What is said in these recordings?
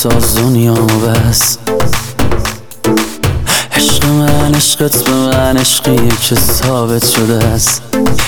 بساز دنیامو بس. عشق من عشقت به من عشقیه که ثابت شده است.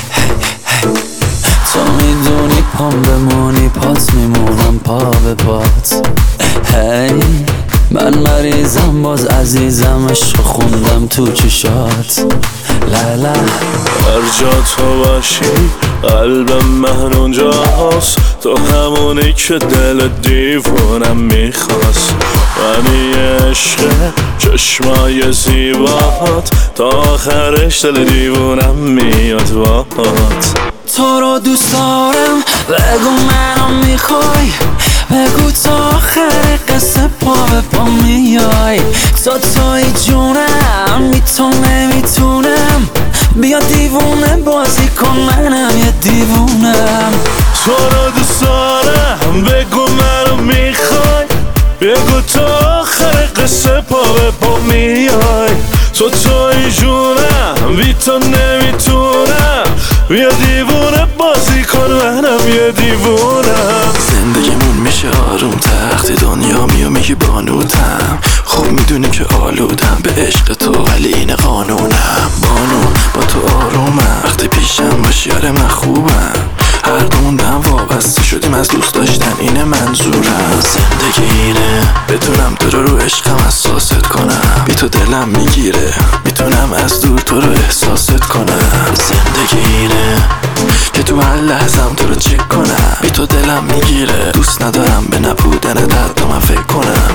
تو میدونی پام بمونی پات میمونم پا به پات. هی من مریضم باز عزیزم عشق خوندم تو چشات. لالا هر جا تو باشی قلبم من اونجاست. تو همونی که دل دیوونم میخواست. منی عشق چشمای زیبات تا آخرش دل دیوونم میاد باهات. تو رو دوست دارم بگو منو میخوای. بگو تا آخر قصه پا به پا میای. تو توی جونم بی تو نمیتونم. بیا دیوونه بازی کن منم یه دیوونم. تو رو دوست دارم بگو منو میخوای. بگو تا آخر قصه پا به پا میای. تو توی جونم بی تو نمیتونم. بیا دیوونه بازی کن منم یه دیوونم. زندگیمون میشه آروم تخت دنیا میگی بانوتم. خوب میدونی که آلودم به عشق تو ولی این قانونم. بانو با تو آرومم وقتی پیشم باشی آره من خوبم. هر دومون به هم وابسته شدیم از دوست داشتن اینه منظورم. زندگی اینه بتونم تو رو عشقم حساست کنم. بی تو دلم میگیره میتونم از دور تو رو احساست کنم. زندگی اینه که تو هر لحظم تو رو چک کنم. بی تو دلم میگیره دوست ندارم به نبودن درد من فکر کنم.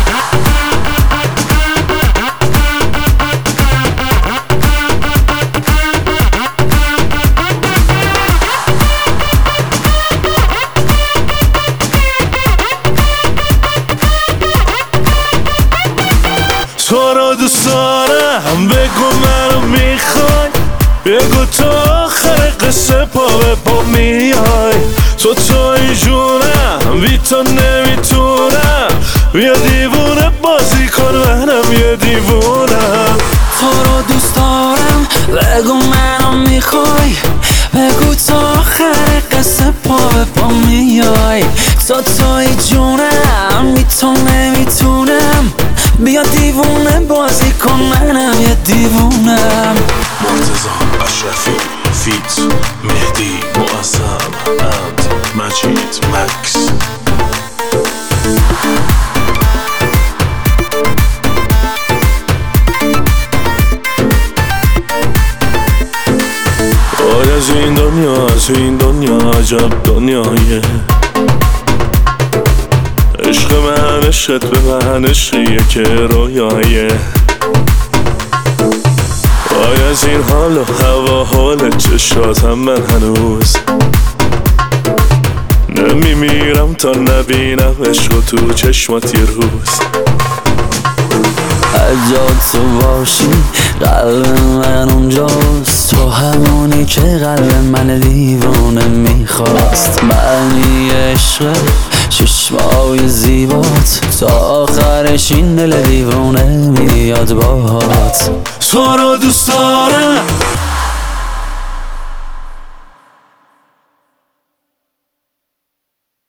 تو رو دوست دارم بگو منو میخوای. بگو تا آخر قصه پا به پا میای. تو توی جونم بی تو نمیتونم. بیا دیوونه بازی کن منم یه دیوونم. تو رو دوست دارم بگو منو میخوای. بگو تا آخر قصه پا به پا میای. تو توی جونم بی تو نمیتونم. بیا دیوونه بازی کن منم یه دیوونم. مرتضی اشرفی فیت مهدی معظم عبد مجید مکس. آره از این دنیا از این دنیا عجب دنیایه. عشق من عشقت به من عشقیه که رویایه. وای از این حال و هوا حال چشاتم من هنوز نمیمیرم تا نبینم عشق و تو چشمات یه روز. هرجا تو باشی قلب من اونجاست. تو همونی که قلب من دیوانه میخواست. معنی عشق چشمای زیبات تا آخرش این دل دیوانه میاد باهات. تو رو دوست دارم